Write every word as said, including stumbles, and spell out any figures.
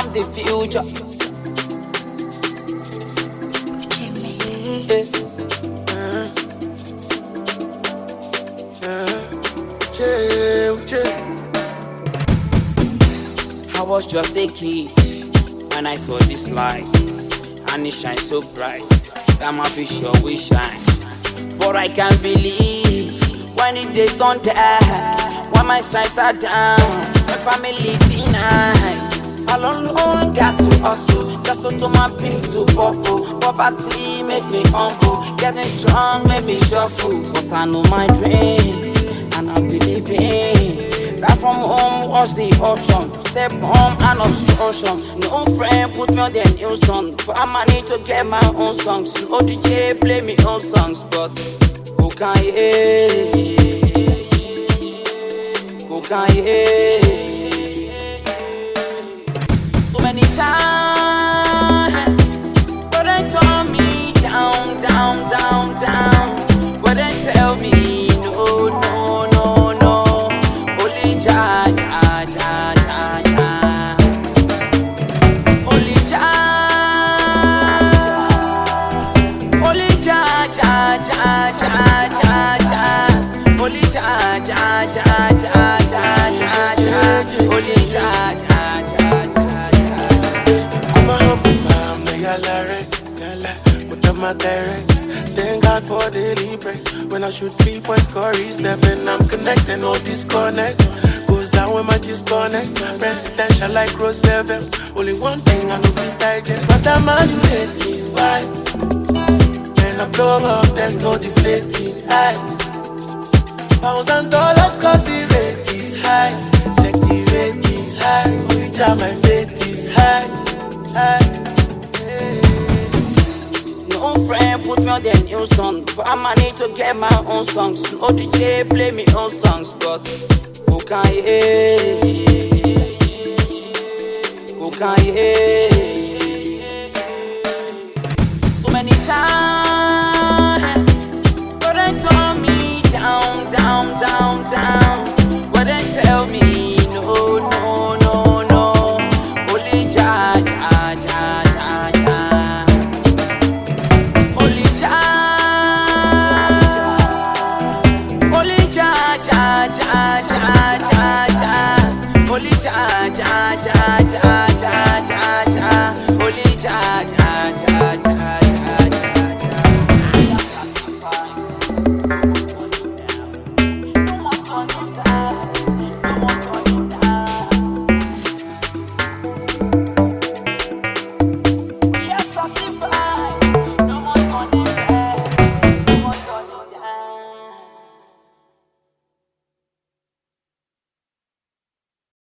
from the future. Yeah. I was just a kid when I saw these lights, and it shines so bright that my fish sure will shine. But I can't believe when the days don't die, when my sights are down, my family denied. All alone got to hustle, just to turn my pink to purple. Poverty make me humble, getting strong make me shuffle. Cause I know my dreams, and I believe in that from home was the option. Step home and obstruction. No friend put me on the new song, but I need to get my own songs. No D J play me old songs, but who can hear? Who can hear? So many times, but they tell me down, down, down, down. But they tell me no, no, no, no. Only Jah, Jah, Jah, Jah, Jah. Only Jah, only Jah, Jah, Jah, Jah, Jah, Jah. Only Jah, Jah, Jah, Jah, Jah, Jah, Jah. Only Jah, Jah, Jah, Jah, Jah. I'm a humble man, me a lyric, but I'm a direct. Thank God for the Libre. When I shoot three points, Corey Stephen, I'm connected, no disconnect. Goes down when my disconnect. Presidential like Rose seven. Only one thing I know fit digest. But I'm manipulating, why? When I blow up, there's no deflating. High. Pounds and dollars cause the rate is high. Check the ratings high. Which are my fate is high. High. No friend put me on the new song, but I need to get my own songs. No D J play me old songs, but who can hear? Who can hear?